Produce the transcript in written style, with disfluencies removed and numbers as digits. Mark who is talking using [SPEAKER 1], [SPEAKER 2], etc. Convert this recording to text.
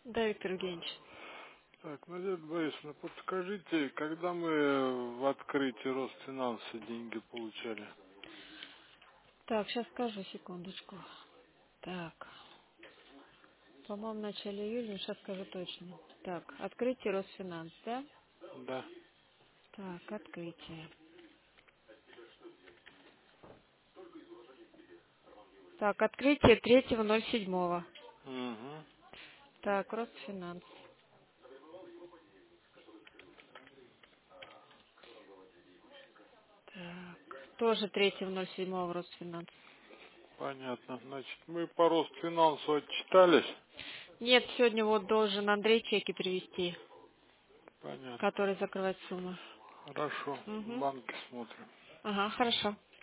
[SPEAKER 1] Да, Виктор Евгеньевич.
[SPEAKER 2] Так, Надежда Борисовна, подскажите, когда мы в открытии Росфинанса деньги получали?
[SPEAKER 1] Так, сейчас скажу, секундочку. Так, по-моему, в начале июля, но сейчас скажу точно. Так, открытие Росфинанс, да?
[SPEAKER 2] Да.
[SPEAKER 1] Так, открытие. Так, открытие 3.07.
[SPEAKER 2] Угу.
[SPEAKER 1] Так, Росфинанс. Так, тоже 3.07 Росфинанс.
[SPEAKER 2] Понятно. Значит, мы по Росфинансу отчитались.
[SPEAKER 1] Нет, сегодня вот должен Андрей чеки привезти,
[SPEAKER 2] Понятно.
[SPEAKER 1] который закрывает сумму.
[SPEAKER 2] Хорошо. В
[SPEAKER 1] Угу.
[SPEAKER 2] банке смотрим.
[SPEAKER 1] Ага, хорошо.